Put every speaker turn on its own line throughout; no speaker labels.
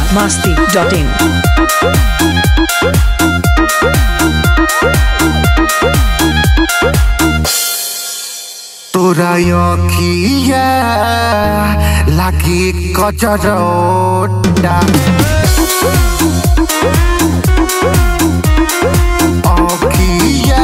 biharmasti.in
तोरा अखिया लागी कजरोटा अखिया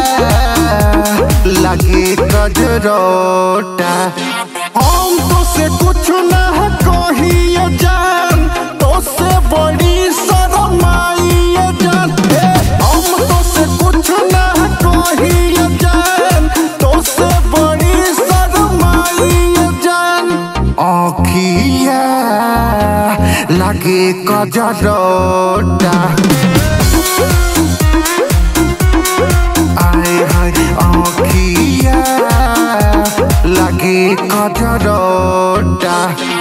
लागी कजरोटा हम तो से कुछ ना कहिए जान तो से बड़ी शर्म आई जान हम तो से कुछ ना कहिए जान तो से बड़ी शर्म आई जान अखिया लागे कजरोटा आए हाय अखिया लागे कजरोटा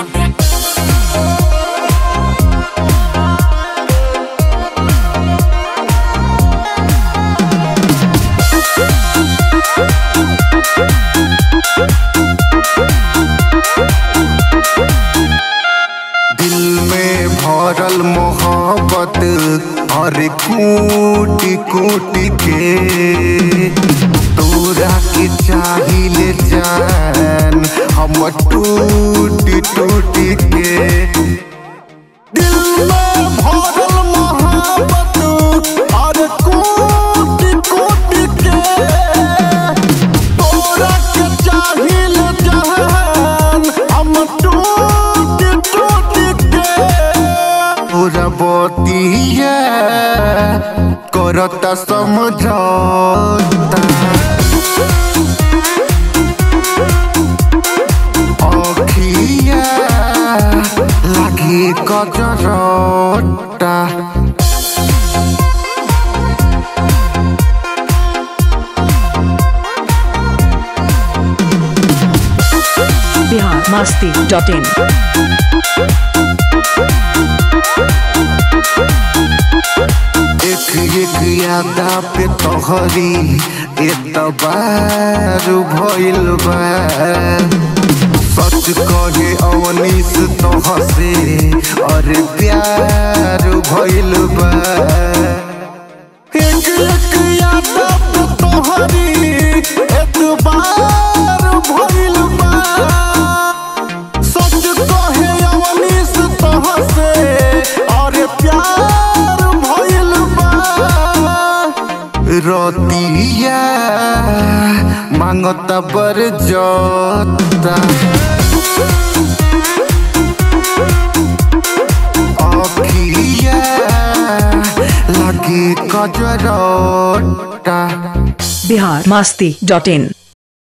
दिल में भरल मोहब्बत और कूटी कूटी के तोरा के चाहिए जान हम टूटी टूटी के दिल में भरल मोहब्बत और कूटी कूटी के तोरा के चाहिए जान हम टूटी टूटी के पूरा बतिया करता समझौता अखिया लागी कजरोटा
biharmasti.in
एक यादा पे तोहरी एतबार भइल बा सच कहे अवनीश तोहसे और प्यार भइल बा एक यादा पे तोहरी एतबार भइल बा सच कहे अवनीश तोहसे और प्यार भइल बा रतिया मांगता बर जोता अखिया लागी कजरोटा
biharmasti.in